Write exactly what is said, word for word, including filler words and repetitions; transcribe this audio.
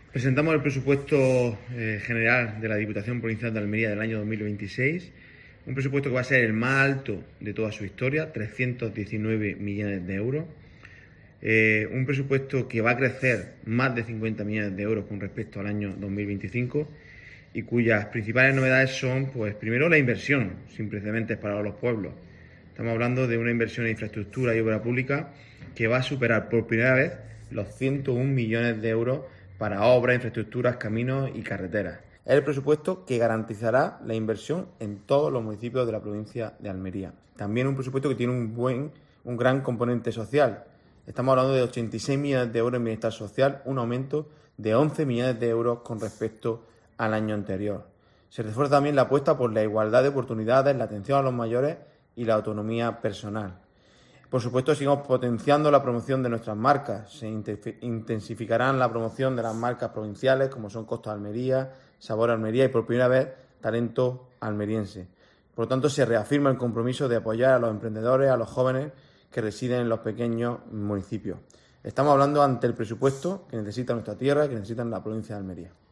Presentamos el presupuesto eh, general de la Diputación Provincial de Almería del año dos mil veintiséis, un presupuesto que va a ser el más alto de toda su historia, trescientos diecinueve millones de euros, eh, un presupuesto que va a crecer más de cincuenta millones de euros con respecto al año dos mil veinticinco y cuyas principales novedades son, pues primero, la inversión sin precedentes para los pueblos. Estamos hablando de una inversión en infraestructura y obra pública que va a superar por primera vez los ciento un millones de euros para obras, infraestructuras, caminos y carreteras. Es el presupuesto que garantizará la inversión en todos los municipios de la provincia de Almería. También un presupuesto que tiene un buen, un gran componente social. Estamos hablando de ochenta y seis millones de euros en bienestar social, un aumento de once millones de euros con respecto al año anterior. Se refuerza también la apuesta por la igualdad de oportunidades, la atención a los mayores y la autonomía personal. Por supuesto, seguimos potenciando la promoción de nuestras marcas. Se intensificarán la promoción de las marcas provinciales, como son Costa Almería, Sabor Almería y, por primera vez, Talento Almeriense. Por lo tanto, se reafirma el compromiso de apoyar a los emprendedores, a los jóvenes que residen en los pequeños municipios. Estamos hablando ante el presupuesto que necesita nuestra tierra, que necesita la provincia de Almería.